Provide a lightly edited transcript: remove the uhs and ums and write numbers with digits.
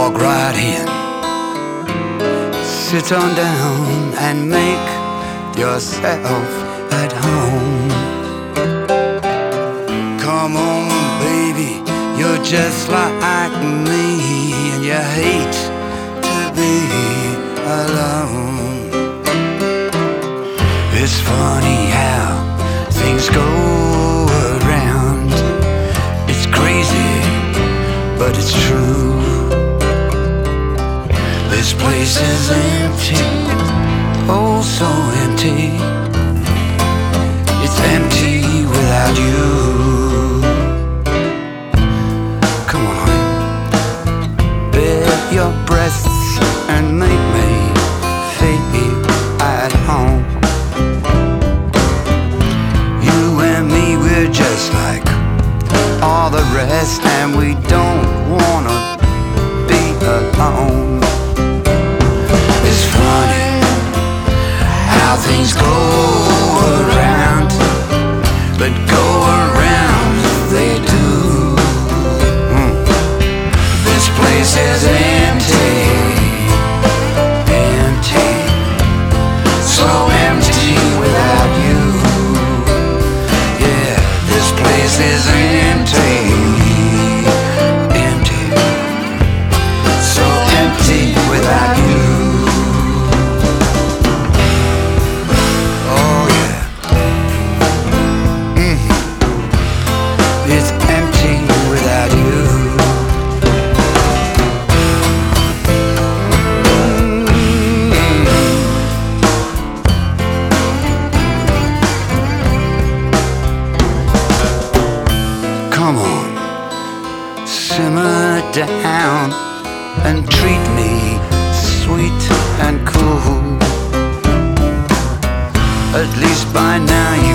walk right in. Sit on down and make yourself at home. Come on, baby, you're just like me, and you hate to be alone. It's funny how things go around. It's crazy, but it's true. This place is empty, oh so empty. It's empty without you. Come on, bare your breasts and make me feel at home. You and me, we're just like all the rest, and we don't wanna be alone. It's funny how things go around, but go around they do. This place is empty, empty, so empty without you. Yeah, this place is empty, empty, so empty without you. Oh yeah, it's empty without you. Come on, simmer down and treat me sweet and cool. At least by now you